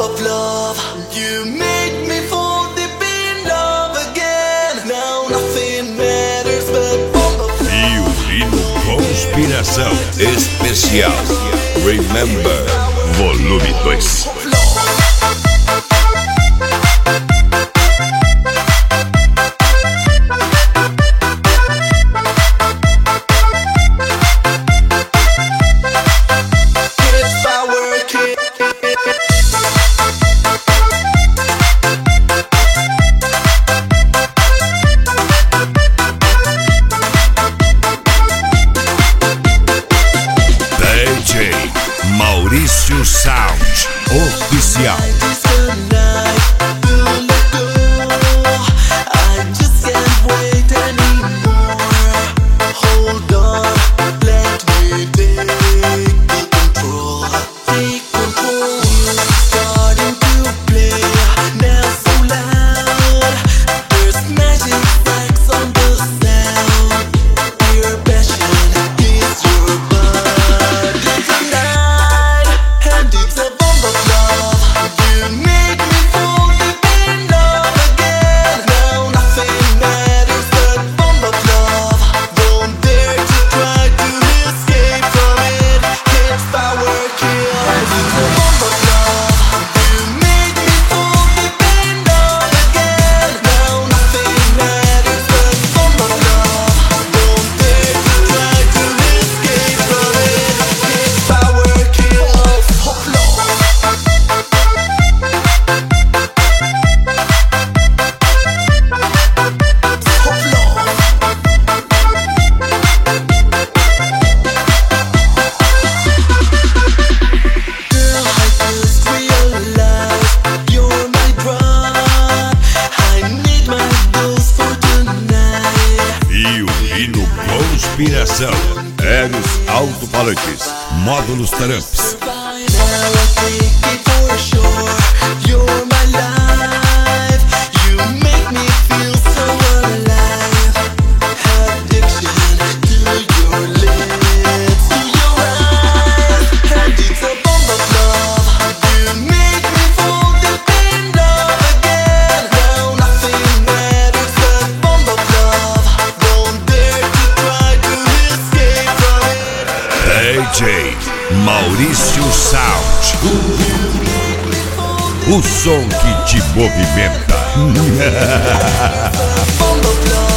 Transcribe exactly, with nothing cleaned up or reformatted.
of love. You make me fall deep in love again. Now nothing matters but bomb of love. Violino Conspiração Especial Remember Volume dois. Maurício Sound Oficial. Conspiração. Eros alto-falantes. Módulos Tramps. D J Maurício Sound. O som que te movimenta.